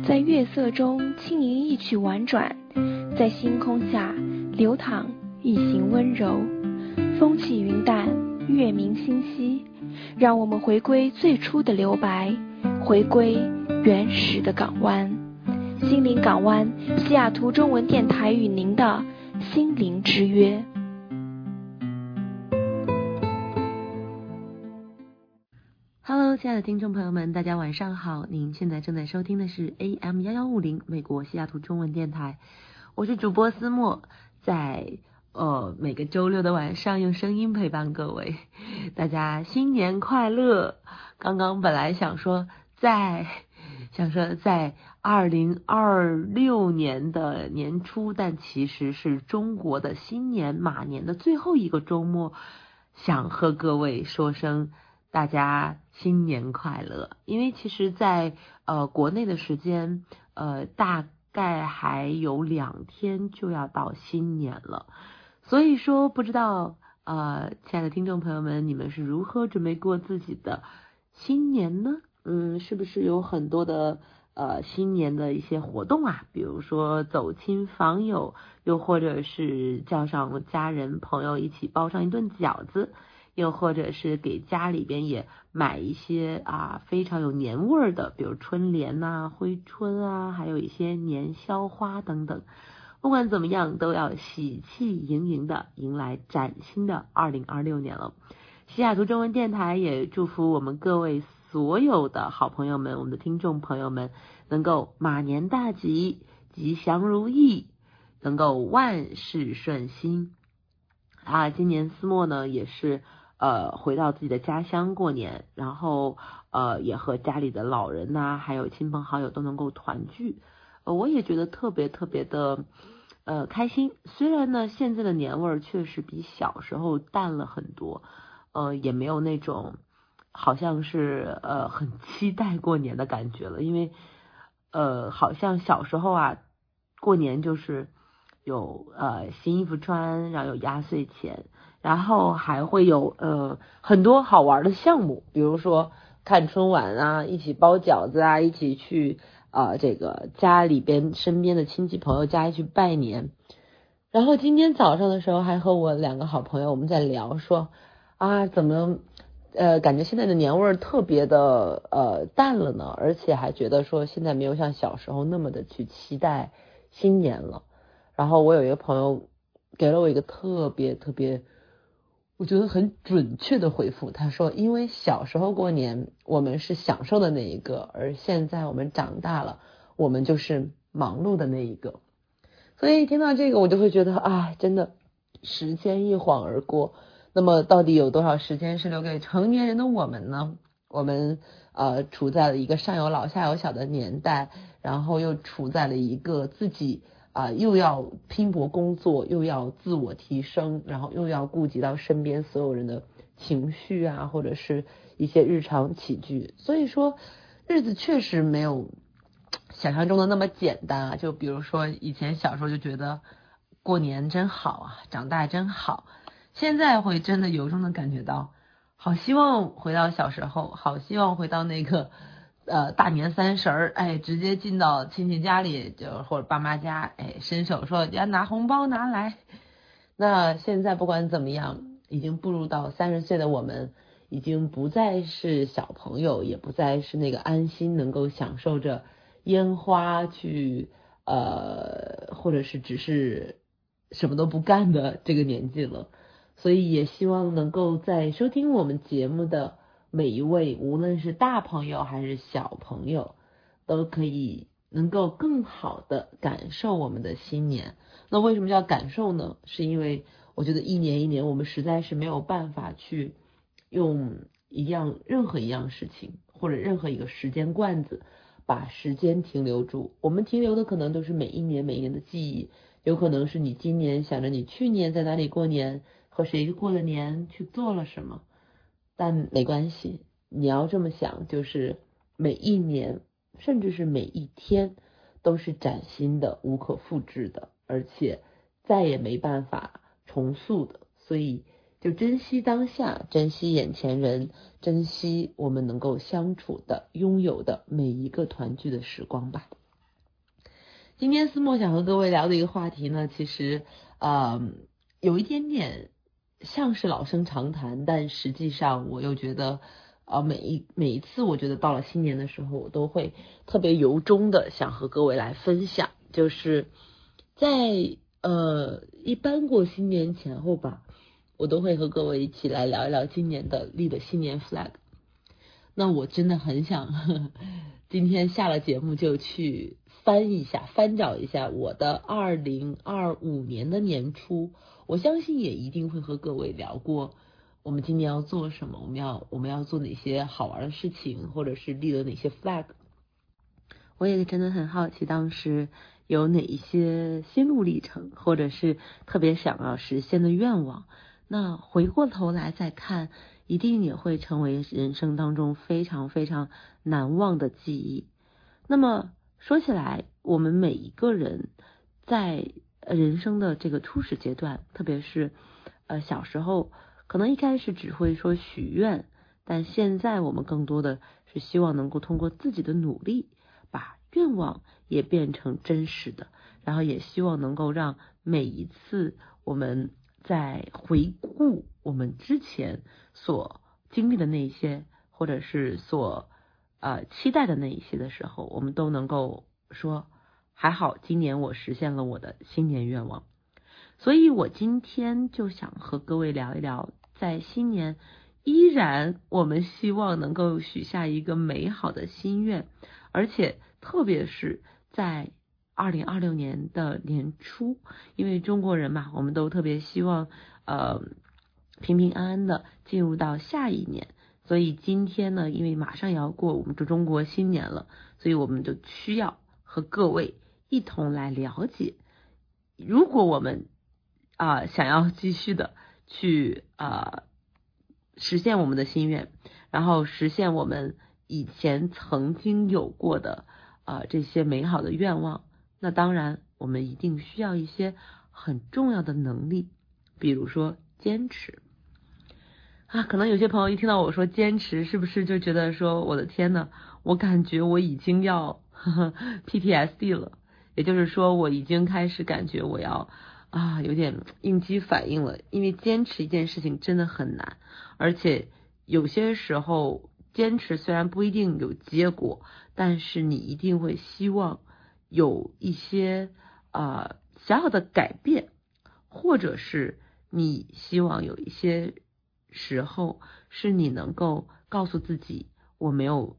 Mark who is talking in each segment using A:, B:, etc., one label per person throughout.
A: 在月色中轻吟一曲婉转，在星空下流淌一行温柔。风起云淡，月明星稀，让我们回归最初的留白，回归原始的港湾。心灵港湾，西雅图中文电台与您的心灵之约。
B: Hello， 亲爱的听众朋友们，大家晚上好！您现在正在收听的是 AM1150 美国西雅图中文电台，我是主播思墨，在每个周六的晚上用声音陪伴各位。大家新年快乐！刚刚本来想说在2026年的年初，但其实是中国的新年马年的最后一个周末，想和各位说声大家新年快乐。因为其实在国内的时间大概还有2天就要到新年了，所以说不知道亲爱的听众朋友们，你们是如何准备过自己的新年呢？是不是有很多的新年的一些活动啊，比如说走亲访友，又或者是叫上家人朋友一起包上一顿饺子，又或者是给家里边也买一些非常有年味儿的，比如春联啊、挥春啊，还有一些年宵花等等。不管怎么样，都要喜气盈盈的迎来崭新的2026年了。西雅图中文电台也祝福我们各位所有的好朋友们，我们的听众朋友们能够马年大吉，吉祥如意，能够万事顺心今年思墨呢也是回到自己的家乡过年，然后也和家里的老人呐，还有亲朋好友都能够团聚，我也觉得特别特别的开心。虽然呢现在的年味儿确实比小时候淡了很多，也没有那种好像是很期待过年的感觉了，因为好像小时候过年就是有新衣服穿，然后有压岁钱，然后还会有很多好玩的项目，比如说看春晚一起包饺子一起去这个家里边身边的亲戚朋友家去拜年。然后今天早上的时候还和我2个好朋友我们在聊说怎么感觉现在的年味儿特别的淡了呢，而且还觉得说现在没有像小时候那么的去期待新年了。然后我有一个朋友给了我一个特别特别我觉得很准确的回复，他说因为小时候过年我们是享受的那一个，而现在我们长大了，我们就是忙碌的那一个。所以听到这个我就会觉得真的时间一晃而过，那么到底有多少时间是留给成年人的我们呢？我们处在了一个上有老下有小的年代，然后又处在了一个自己又要拼搏工作，又要自我提升，然后又要顾及到身边所有人的情绪或者是一些日常起居，所以说日子确实没有想象中的那么简单就比如说以前小时候就觉得过年真好长大真好，现在会真的由衷的感觉到好希望回到小时候，好希望回到那个大年30直接进到亲戚家里，就或者爸妈家伸手说要拿红包拿来。那现在不管怎么样，已经步入到30岁的我们，已经不再是小朋友，也不再是那个安心能够享受着烟花去或者是只是什么都不干的这个年纪了。所以也希望能够在收听我们节目的每一位，无论是大朋友还是小朋友，都可以能够更好的感受我们的新年。那为什么叫感受呢？是因为我觉得一年一年我们实在是没有办法去用任何一样事情或者任何一个时间罐子把时间停留住，我们停留的可能都是每一年的记忆，有可能是你今年想着你去年在哪里过年，和谁过了年，去做了什么，但没关系，你要这么想，就是每一年甚至是每一天都是崭新的，无可复制的，而且再也没办法重塑的。所以就珍惜当下，珍惜眼前人，珍惜我们能够相处的拥有的每一个团聚的时光吧。 今天思默想和各位聊的一个话题呢，其实有一点点像是老生常谈，但实际上我又觉得每一次我觉得到了新年的时候，我都会特别由衷的想和各位来分享，就是在一般过新年前后吧，我都会和各位一起来聊一聊今年的立的新年 flag。那我真的很想今天下了节目就去翻找一下我的2025年的年初，我相信也一定会和各位聊过我们今年要做什么，我们要做哪些好玩的事情，或者是立了哪些 flag。 我也真的很好奇当时有哪一些心路历程，或者是特别想要实现的愿望，那回过头来再看，一定也会成为人生当中非常非常难忘的记忆。那么说起来，我们每一个人在人生的这个初始阶段，特别是小时候，可能一开始只会说许愿，但现在我们更多的是希望能够通过自己的努力，把愿望也变成真实的，然后也希望能够让每一次我们在回顾我们之前所经历的那些，或者是所期待的那一些的时候，我们都能够说还好今年我实现了我的新年愿望。所以我今天就想和各位聊一聊，在新年依然我们希望能够许下一个美好的心愿，而且特别是在2026年的年初，因为中国人嘛，我们都特别希望平平安安的进入到下一年。所以今天呢，因为马上要过我们的中国新年了，所以我们就需要和各位一同来了解，如果我们想要继续的去实现我们的心愿，然后实现我们以前曾经有过的这些美好的愿望，那当然我们一定需要一些很重要的能力，比如说坚持可能有些朋友一听到我说坚持，是不是就觉得说我的天呐，我感觉我已经要PTSD 了，也就是说我已经开始感觉我要有点应激反应了。因为坚持一件事情真的很难，而且有些时候坚持虽然不一定有结果，但是你一定会希望有一些小小的改变，或者是你希望有一些时候是你能够告诉自己，我没有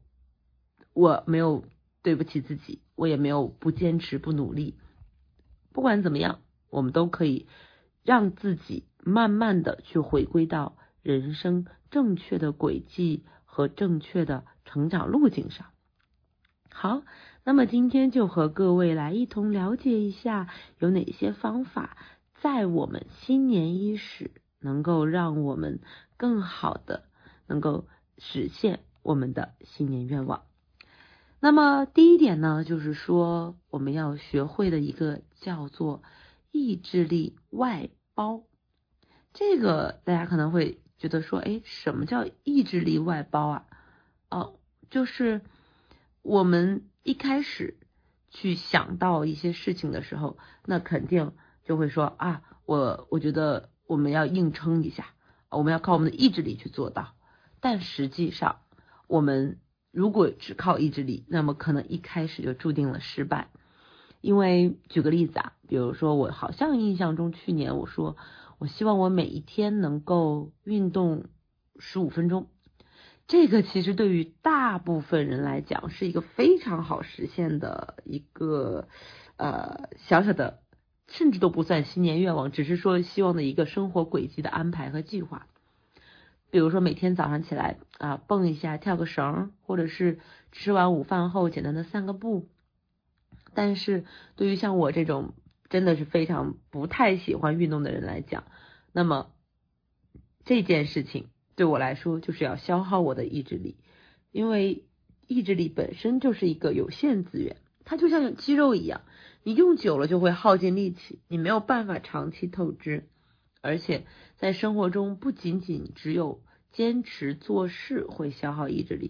B: 对不起自己，我也没有不坚持不努力。不管怎么样，我们都可以让自己慢慢的去回归到人生正确的轨迹和正确的成长路径上。好，那么今天就和各位来一同了解一下有哪些方法在我们新年伊始能够让我们更好的能够实现我们的新年愿望。那么第一点呢，就是说我们要学会的一个叫做意志力外包。这个大家可能会觉得说，什么叫意志力外包就是我们一开始去想到一些事情的时候，那肯定就会说我觉得我们要硬撑一下，我们要靠我们的意志力去做到。但实际上我们如果只靠意志力，那么可能一开始就注定了失败。因为举个例子比如说我好像印象中去年我说我希望我每一天能够运动15分钟，这个其实对于大部分人来讲是一个非常好实现的一个小小的，甚至都不算新年愿望，只是说希望的一个生活轨迹的安排和计划。比如说每天早上起来蹦一下，跳个绳，或者是吃完午饭后简单的散个步。但是对于像我这种真的是非常不太喜欢运动的人来讲，那么这件事情对我来说就是要消耗我的意志力，因为意志力本身就是一个有限资源，它就像肌肉一样，你用久了就会耗尽力气，你没有办法长期透支。而且在生活中不仅仅只有坚持做事会消耗意志力，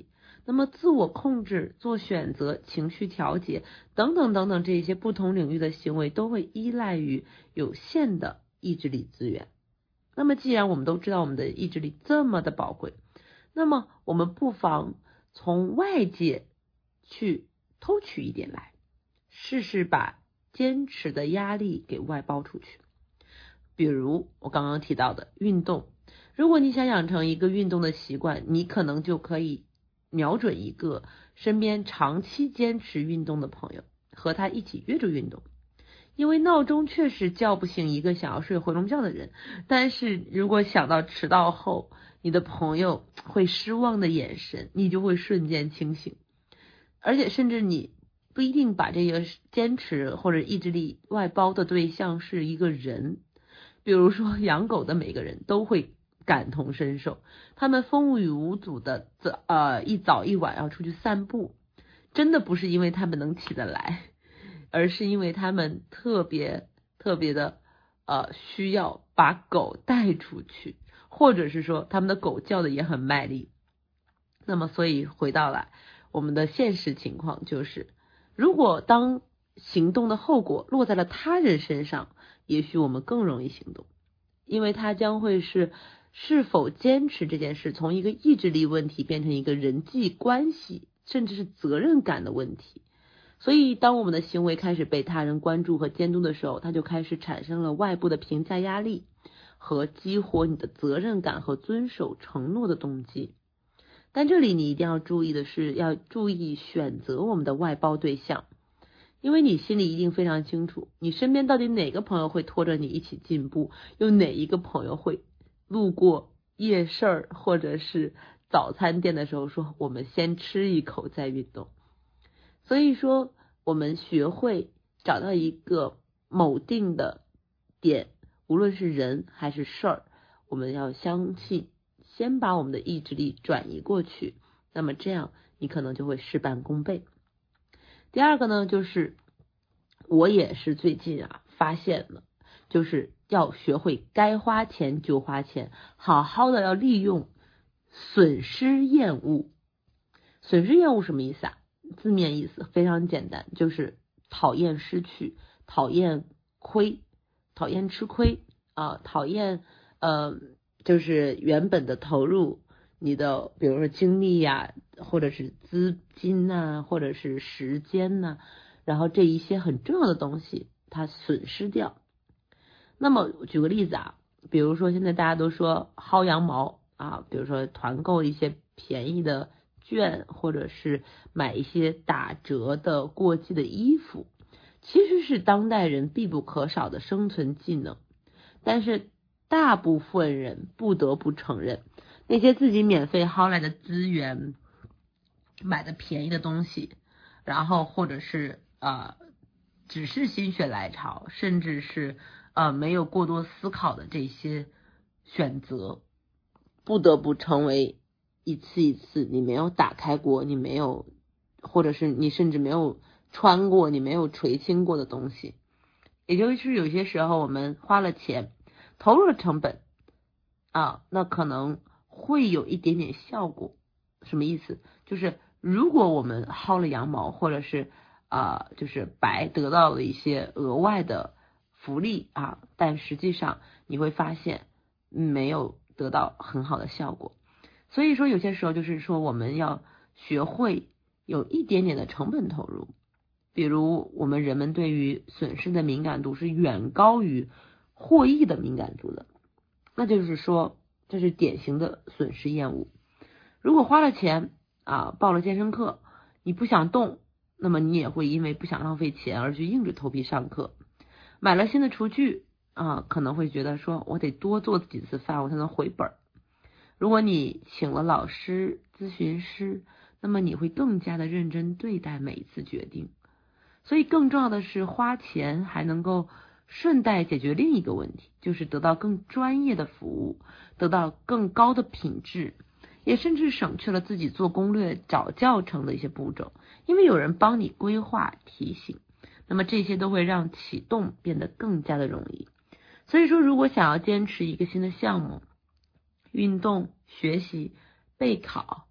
B: 那么自我控制、做选择、情绪调节等等等等这些不同领域的行为都会依赖于有限的意志力资源。那么既然我们都知道我们的意志力这么的宝贵，那么我们不妨从外界去偷取一点来，试试把坚持的压力给外包出去。比如我刚刚提到的运动，如果你想养成一个运动的习惯，你可能就可以瞄准一个身边长期坚持运动的朋友，和他一起约着运动。因为闹钟确实叫不醒一个想要睡回笼觉的人，但是如果想到迟到后你的朋友会失望的眼神，你就会瞬间清醒。而且甚至你不一定把这个坚持或者意志力外包的对象是一个人，比如说养狗的每个人都会感同身受，他们风雨无阻的一早一晚要出去散步，真的不是因为他们能起得来，而是因为他们特别的需要把狗带出去，或者是说他们的狗叫的也很卖力。那么所以回到来我们的现实情况就是，如果当行动的后果落在了他人身上，也许我们更容易行动，因为它将会是否坚持这件事从一个意志力问题变成一个人际关系甚至是责任感的问题。所以当我们的行为开始被他人关注和监督的时候，它就开始产生了外部的评价压力和激活你的责任感和遵守承诺的动机。但这里你一定要注意的是，要注意选择我们的外包对象，因为你心里一定非常清楚，你身边到底哪个朋友会拖着你一起进步，有哪一个朋友会路过夜市或者是早餐店的时候说我们先吃一口再运动。所以说我们学会找到一个某定的点，无论是人还是事儿，我们要相信，先把我们的意志力转移过去，那么这样你可能就会事半功倍。第二个呢，就是我也是最近发现了，就是要学会该花钱就花钱，好好的要利用损失厌恶。损失厌恶什么意思啊？字面意思非常简单，就是讨厌失去，讨厌亏，讨厌吃亏讨厌就是原本的投入你的比如说精力或者是资金或者是时间然后这一些很重要的东西它损失掉。那么举个例子比如说现在大家都说薅羊毛比如说团购一些便宜的券，或者是买一些打折的过季的衣服，其实是当代人必不可少的生存技能。但是大部分人不得不承认，那些自己免费薅来的资源，买的便宜的东西，然后或者是只是心血来潮，甚至是没有过多思考的这些选择，不得不成为一次一次你没有打开过，你没有，或者是你甚至没有穿过，你没有垂青过的东西。也就是有些时候我们花了钱，投入了成本那可能会有一点点效果。什么意思？就是如果我们薅了羊毛，或者是就是白得到了一些额外的福利但实际上你会发现没有得到很好的效果。所以说有些时候就是说我们要学会有一点点的成本投入。比如我们人们对于损失的敏感度是远高于获益的敏感度的，那就是说这是典型的损失厌恶。如果花了钱报了健身课，你不想动，那么你也会因为不想浪费钱而去硬着头皮上课。买了新的厨具可能会觉得说我得多做几次饭我才能回本。如果你请了老师咨询师，那么你会更加的认真对待每一次决定。所以更重要的是花钱还能够顺带解决另一个问题，就是得到更专业的服务，得到更高的品质，也甚至省去了自己做攻略找教程的一些步骤，因为有人帮你规划提醒，那么这些都会让启动变得更加的容易。所以说如果想要坚持一个新的项目，运动、学习、备考，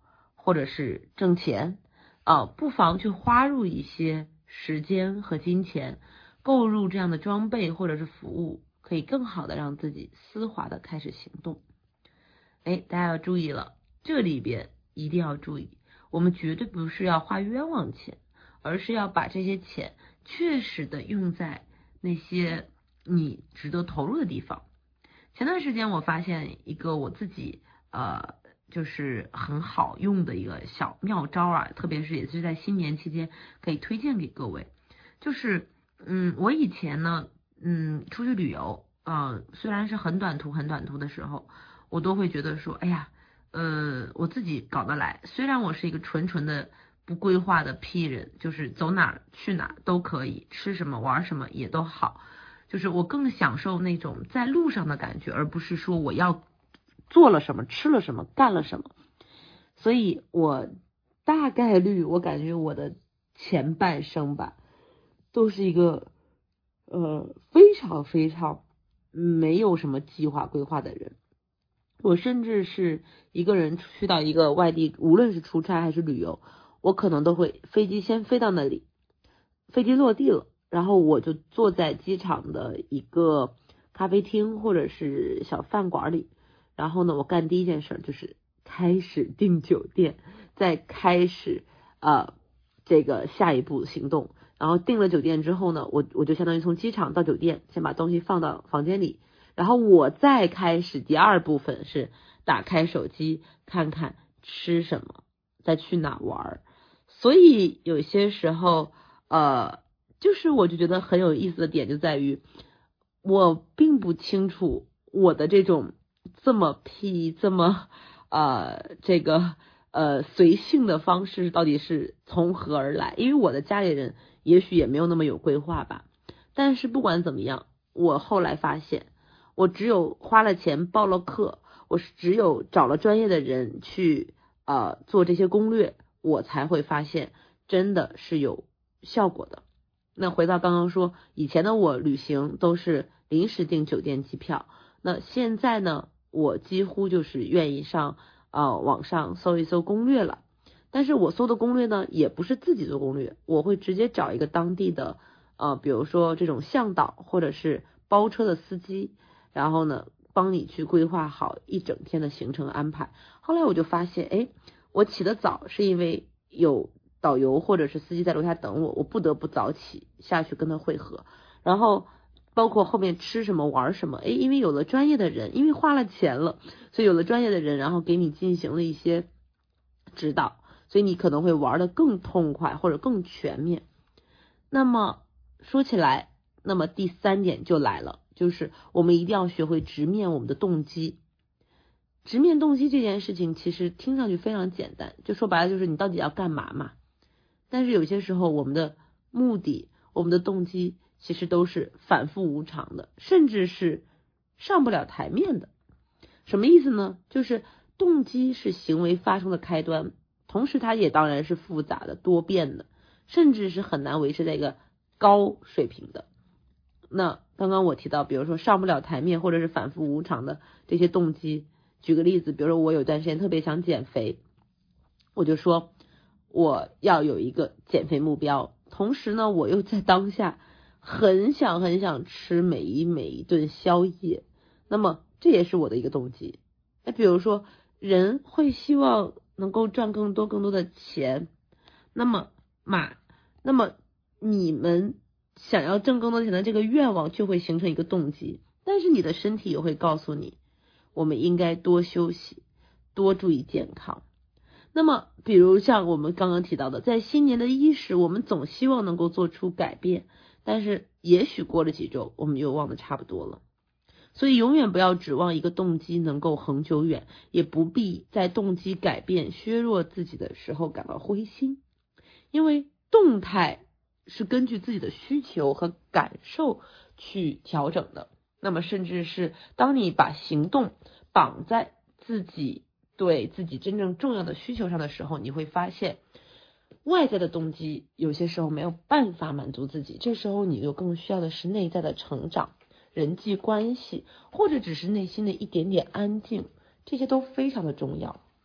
B: 或者是挣钱不妨去花入一些时间和金钱，购入这样的装备或者是服务，可以更好的让自己丝滑的开始行动。大家要注意了，这里边一定要注意，我们绝对不是要花冤枉钱，而是要把这些钱确实的用在那些你值得投入的地方。前段时间我发现一个我自己就是很好用的一个小妙招特别是也是在新年期间可以推荐给各位。就是我以前呢出去旅游虽然是很短途的时候，我都会觉得说我自己搞得来，虽然我是一个纯的不规划的 P 人，就是走哪去哪都可以，吃什么玩什么也都好，就是我更享受那种在路上的感觉，而不是说我要做了什么吃了什么干了什么。所以我大概率我感觉我的前半生吧都是一个非常非常没有什么计划规划的人。我甚至是一个人去到一个外地，无论是出差还是旅游，我可能都会飞机先飞到那里，飞机落地了，然后我就坐在机场的一个咖啡厅或者是小饭馆里，然后呢我干第一件事就是开始订酒店，再开始这个下一步行动。然后订了酒店之后呢，我就相当于从机场到酒店，先把东西放到房间里，然后我再开始第二部分是打开手机看看吃什么，再去哪玩。所以有些时候就是我就觉得很有意思的点就在于，我并不清楚我的这种这么这么这个随性的方式到底是从何而来，因为我的家里人也许也没有那么有规划吧。但是不管怎么样，我后来发现我只有花了钱报了课，我是只有找了专业的人去做这些攻略，我才会发现真的是有效果的。那回到刚刚说，以前的我旅行都是临时订酒店机票，那现在呢，我几乎就是愿意上网上搜一搜攻略了。但是我搜的攻略呢，也不是自己做攻略，我会直接找一个当地的比如说这种向导或者是包车的司机，然后呢帮你去规划好一整天的行程安排。后来我就发现我起得早是因为有导游或者是司机在楼下等我，我不得不早起下去跟他会合。然后包括后面吃什么玩什么因为有了专业的人，因为花了钱了，所以有了专业的人，然后给你进行了一些指导，所以你可能会玩得更痛快或者更全面。那么说起来，那么第三点就来了，就是我们一定要学会直面我们的动机。直面动机这件事情其实听上去非常简单，就说白了就是你到底要干嘛嘛。但是有些时候我们的目的，我们的动机其实都是反复无常的，甚至是上不了台面的。什么意思呢？就是动机是行为发生的开端，同时它也当然是复杂的多变的，甚至是很难维持在一个高水平的。那刚刚我提到比如说上不了台面或者是反复无常的这些动机，举个例子，比如说我有段时间特别想减肥，我就说我要有一个减肥目标，同时呢我又在当下很想吃每一顿宵夜，那么这也是我的一个动机。比如说人会希望能够赚更多的钱，那么你们想要挣更多钱的这个愿望就会形成一个动机，但是你的身体也会告诉你，我们应该多休息，多注意健康。那么比如像我们刚刚提到的，在新年的伊始，我们总希望能够做出改变，但是也许过了几周我们又忘得差不多了。所以永远不要指望一个动机能够恒久远，也不必在动机改变削弱自己的时候感到灰心，因为动态是根据自己的需求和感受去调整的。那么甚至是当你把行动绑在自己对自己真正重要的需求上的时候，你会发现外在的动机有些时候没有办法满足自己，这时候你就更需要的是内在的成长，人际关系，或者只是内心的一点点安静，这些都非常的重要。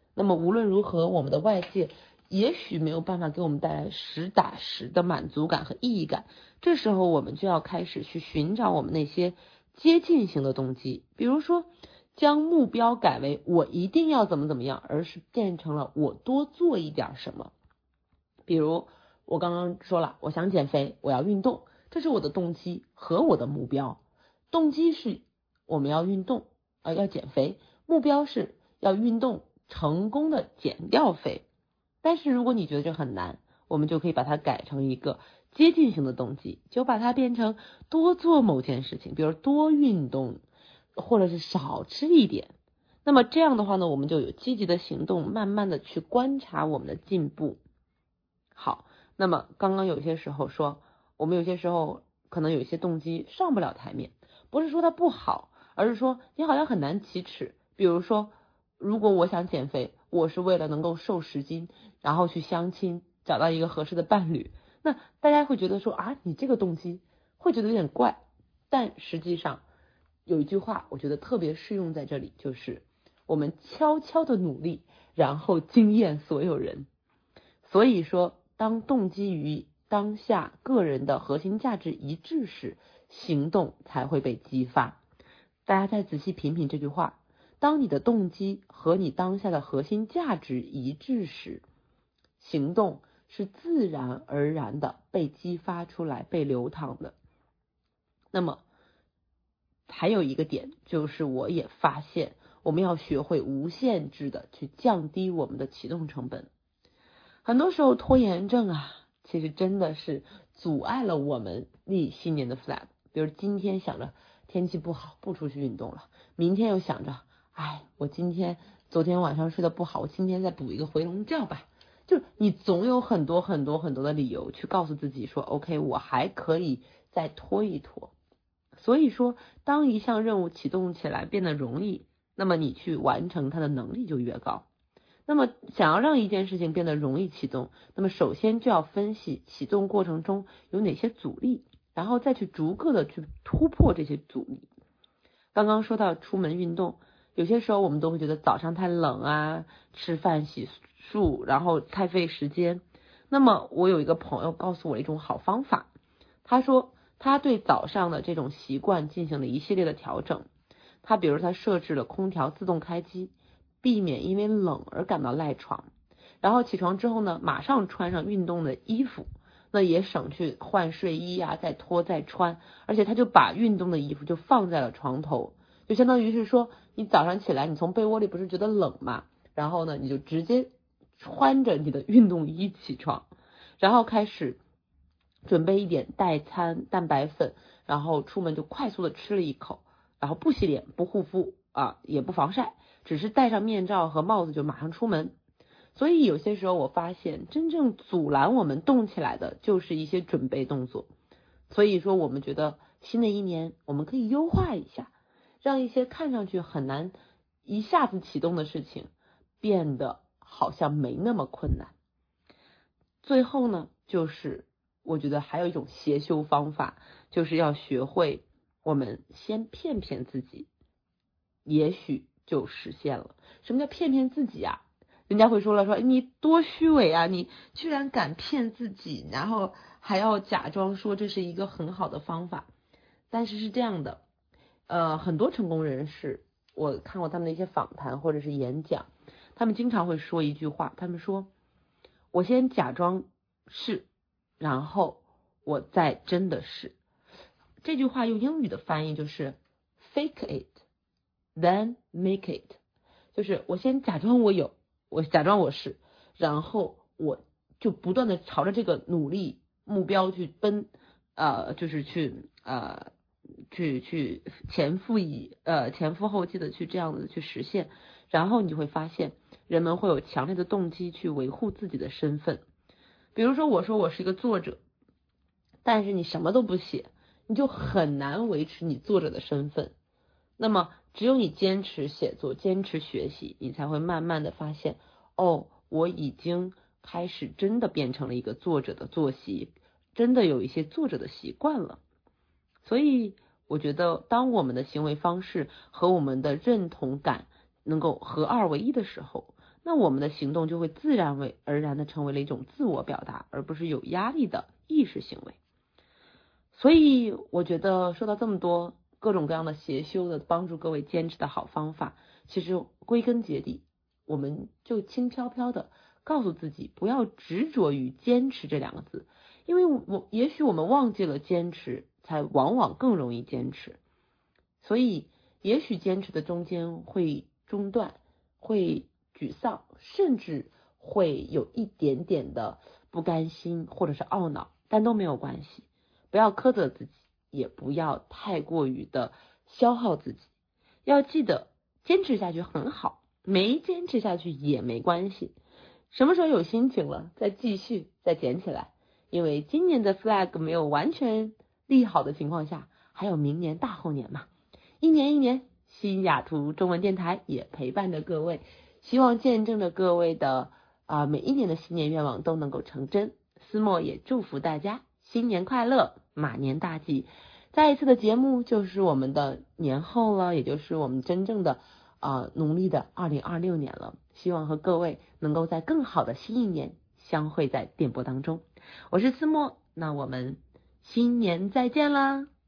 B: 那么无论如何，我们的外界也许没有办法给我们带来实打实的满足感和意义感，这时候我们就要开始去寻找我们那些接近型的动机，比如说将目标改为我一定要怎么怎么样，而是变成了我多做一点什么。比如我刚刚说了，我想减肥，我要运动，这是我的动机和我的目标。动机是我们要运动，要减肥，目标是要运动成功的减掉肥。但是如果你觉得这很难，我们就可以把它改成一个接近型的动机，就把它变成多做某件事情，比如多运动，或者是少吃一点。那么这样的话呢，我们就有积极的行动，慢慢的去观察我们的进步。好，那么刚刚有些时候说，我们有些时候可能有一些动机上不了台面，不是说它不好，而是说你好像很难启齿。比如说，如果我想减肥，我是为了能够瘦10斤，然后去相亲，找到一个合适的伴侣，那大家会觉得说啊，你这个动机会觉得有点怪。但实际上有一句话我觉得特别适用在这里，就是我们悄悄的努力，然后惊艳所有人。所以说，当动机与当下个人的核心价值一致时，行动才会被激发。大家再仔细品品这句话，当你的动机和你当下的核心价值一致时，行动是自然而然的被激发出来，被流淌的。那么还有一个点，就是我也发现我们要学会无限制的去降低我们的启动成本。很多时候拖延症其实真的是阻碍了我们立新年的 flag。 比如今天想着天气不好，不出去运动了，明天又想着我昨天晚上睡得不好，我今天再补一个回笼觉吧。就你总有很多很多很多的理由去告诉自己说 OK， 我还可以再拖一拖。所以说，当一项任务启动起来变得容易，那么你去完成它的能力就越高。那么想要让一件事情变得容易启动，那么首先就要分析启动过程中有哪些阻力，然后再去逐个的去突破这些阻力。刚刚说到出门运动，有些时候我们都会觉得早上太冷吃饭洗漱然后太费时间。那么我有一个朋友告诉我一种好方法，他说他对早上的这种习惯进行了一系列的调整。他比如他设置了空调自动开机，避免因为冷而感到赖床，然后起床之后呢，马上穿上运动的衣服，那也省去换睡衣再脱再穿，而且他就把运动的衣服就放在了床头，就相当于是说你早上起来你从被窝里不是觉得冷嘛，然后呢你就直接穿着你的运动衣起床，然后开始准备一点代餐蛋白粉，然后出门就快速的吃了一口，然后不洗脸不护肤也不防晒，只是戴上面罩和帽子就马上出门。所以有些时候我发现真正阻拦我们动起来的就是一些准备动作。所以说我们觉得新的一年我们可以优化一下，让一些看上去很难一下子启动的事情变得好像没那么困难。最后呢，就是我觉得还有一种邪修方法，就是要学会我们先骗骗自己，也许就实现了。什么叫骗骗自己人家会说了，说你多虚伪你居然敢骗自己，然后还要假装说这是一个很好的方法。但是是这样的，很多成功人士，我看过他们的一些访谈或者是演讲，他们经常会说一句话，他们说我先假装是，然后我再真的是。这句话用英语的翻译就是 fake it then make it， 就是我先假装我假装我是，然后我就不断的朝着这个努力目标去奔，就是去前赴后继的去这样子去实现。然后你会发现人们会有强烈的动机去维护自己的身份。比如说我说我是一个作者，但是你什么都不写，你就很难维持你作者的身份。那么只有你坚持写作，坚持学习，你才会慢慢的发现，我已经开始真的变成了一个作者的作息，真的有一些作者的习惯了。所以我觉得当我们的行为方式和我们的认同感能够合二为一的时候， 那我们的行动就会自然而然的成为了一种自我表达，而不是有压力的意识行为。所以我觉得说到这么多各种各样的邪修的帮助各位坚持的好方法，其实归根结底，我们就轻飘飘的告诉自己，不要执着于坚持这两个字，因为也许我们忘记了坚持，才往往更容易坚持。所以也许坚持的中间会中断，会沮丧，甚至会有一点点的不甘心或者是懊恼，但都没有关系。不要苛责自己，也不要太过于的消耗自己。要记得坚持下去很好，没坚持下去也没关系。什么时候有心情了，再继续，再捡起来。因为今年的 flag 没有完全立好的情况下，还有明年大后年嘛。一年一年，西雅图中文电台也陪伴着各位，希望见证着各位的每一年的新年愿望都能够成真。思默也祝福大家新年快乐，马年大吉。再一次的节目就是我们的年后了，也就是我们真正的农历的2026年了。希望和各位能够在更好的新一年相会在电波当中。我是思默，那我们新年再见啦。